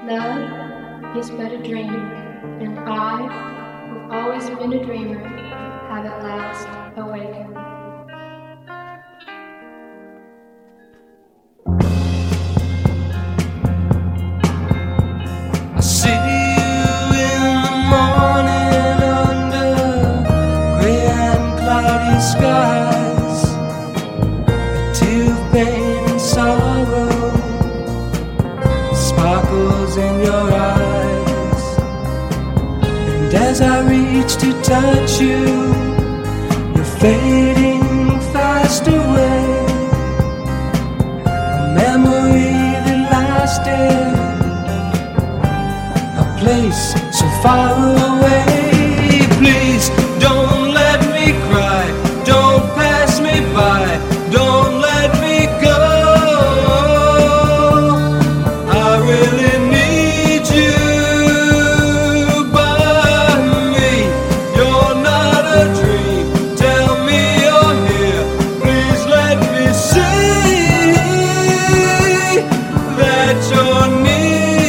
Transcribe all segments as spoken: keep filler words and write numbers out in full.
love is but a dream, and I, who've always been a dreamer, have at last awakened. I see you in the morning under grey and cloudy skies, a tear of pain and sorrow sparkles in your eyes. And as I reach to touch you, you're fading fast away. A memory that lasted, a place so far away. Please don't let me cry, don't pass me by, don't let me go. I really need you by me. You're not a dream, tell me you're here. Please let me see that you're near.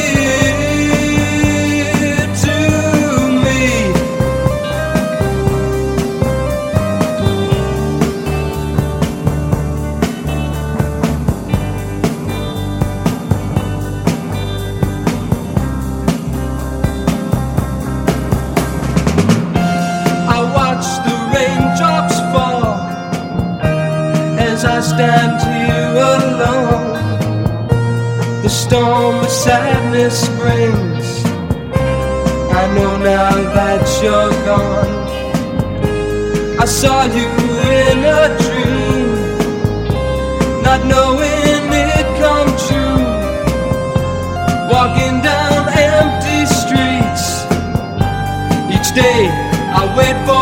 I stand here alone. The storm of sadness brings. I know now that you're gone. I saw you in a dream, not knowing it come true. Walking down empty streets, each day I wait for